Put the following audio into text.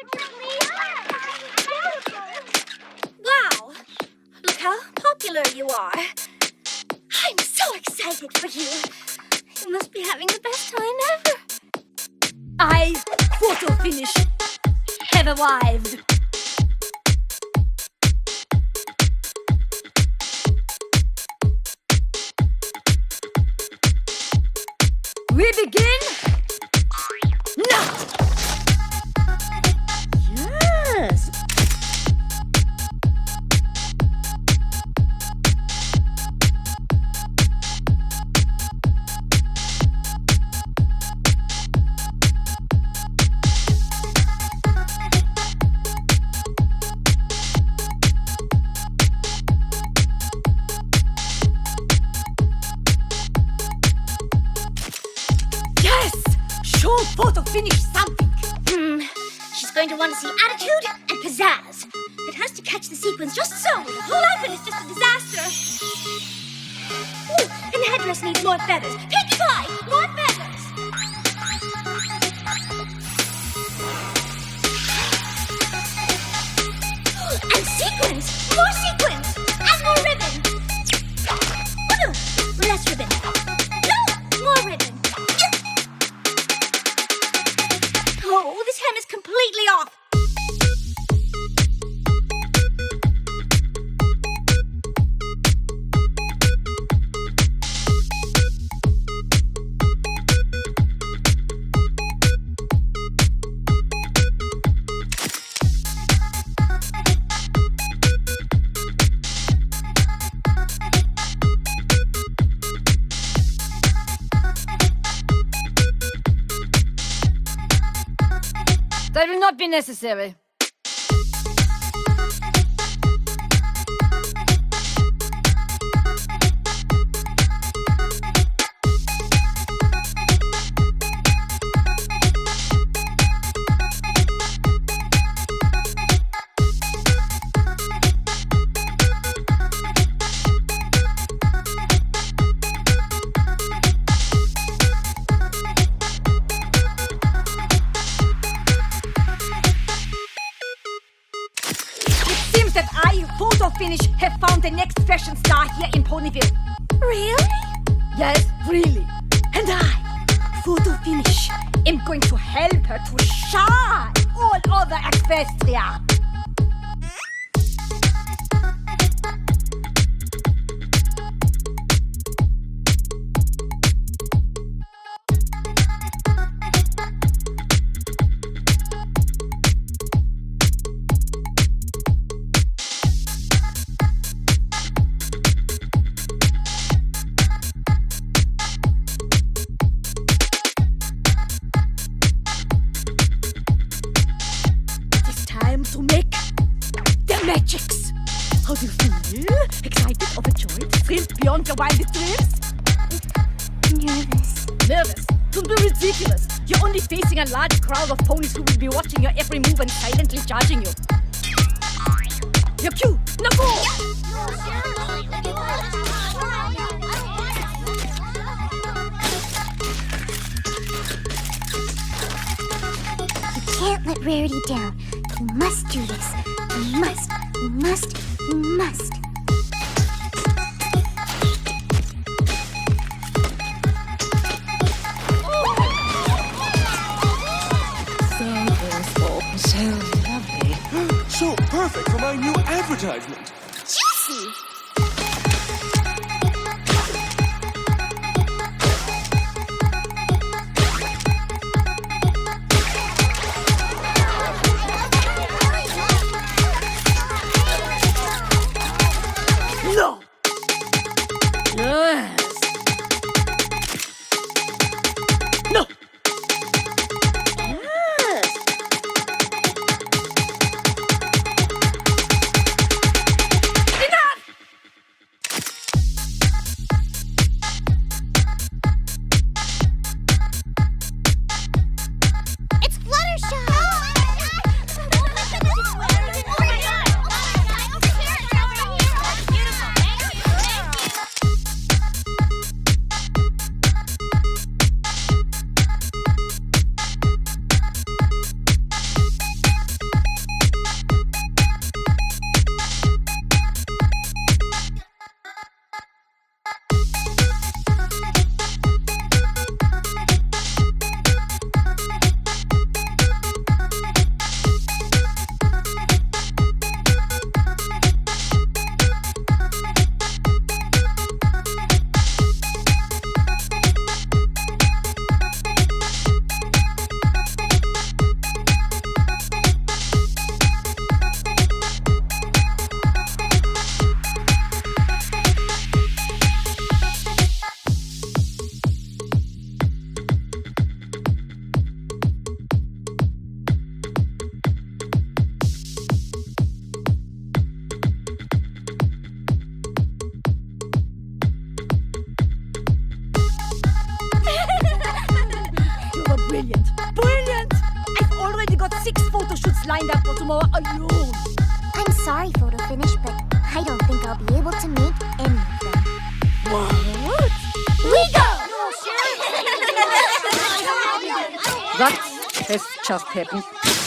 Wow! Look how popular you are. I'm so excited for you. You must be having the best time ever. I, photo finish, have arrived. We begin now. Yes. Show photo finish something. She's going to want to see attitude and pizzazz. It has to catch the sequence just so. The whole outfit is just a disaster. Ooh, and the headdress needs more feathers. Pinkie Pie, more feathers. And sequins, more sequins, and more ribbon. Oh no, less ribbon. No, more ribbon. Oh, this hem is completely off. That will not be necessary. That I, photo finish, have found the next fashion star here in Ponyville. Really? Yes, really. And I, photo finish, am going to help her to shine all over Equestria. To make the magics. How do you feel? Excited, overjoyed, thrilled beyond your wildest dreams? Nervous. Nervous? Don't be ridiculous. You're only facing a large crowd of ponies who will be watching your every move and silently judging you. Your cue. Now go! You can't let Rarity down. You must do this. You must. You must. You must. So lovely. So perfect for my new advertisement. Juicy! No! Yes! No! Yes! Brilliant! I've already got 6 photo shoots lined up for tomorrow alone. I'm sorry, Photo Finish, but I don't think I'll be able to make any of them. What? We go! That has just happened.